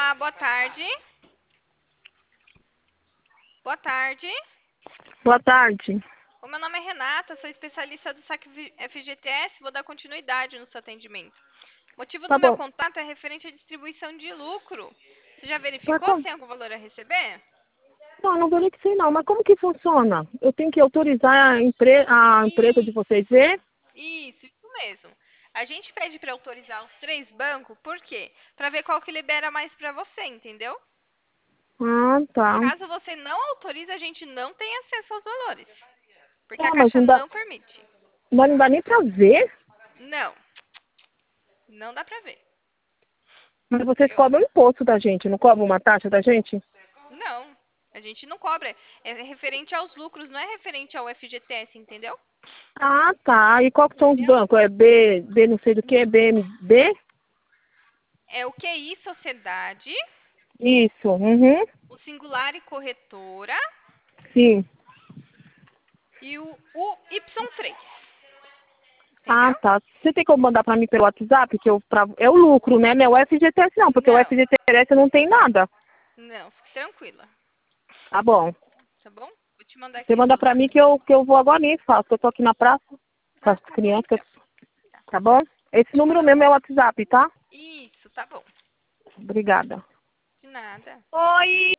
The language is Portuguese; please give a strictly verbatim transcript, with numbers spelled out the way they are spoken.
Olá, boa tarde. Boa tarde. Boa tarde. O meu nome é Renata, sou especialista do saque F G T S, vou dar continuidade no seu atendimento. O motivo Tá do meu bom. contato é referente à distribuição de lucro. Você já Mas verificou se como? tem algum valor a receber? Não, não verifiquei não, mas como que funciona? Eu tenho que autorizar a, empre... a empresa de Isso, vocês ver? isso, isso mesmo. A gente pede para autorizar os três bancos, por quê? Para ver qual que libera mais para você, entendeu? Ah, tá. Caso você não autorize, a gente não tem acesso aos valores, porque a Ah, mas Caixa não dá, não permite. mas não dá nem pra ver? Não, não dá para ver. Mas vocês Eu, cobram o imposto da gente, não cobram uma taxa da gente? Não, a gente não cobra. É referente aos lucros, não é referente ao F G T S, entendeu? Ah, tá. E qual que são os Entendeu? bancos? É B, B não sei do que, B M B? É o Q I Sociedade, Isso, uhum, o Singular e Corretora sim. e o, o Y três. Ah, Entendeu? tá. Você tem como mandar pra mim pelo WhatsApp? Que eu, pra, é o lucro, né? Não é o F G T S não, porque o Não, F G T S não tem nada. não, fique tranquila, Tá bom. tá bom? Vou te mandar Você aqui manda tudo. pra mim que eu, que eu vou agora e faço. Eu tô aqui na praça com Ah, as tá bom crianças, então. Tá. tá bom? Esse Te número mandar mesmo é o o... WhatsApp, tá? Isso, tá bom. Obrigada. De nada. Oi!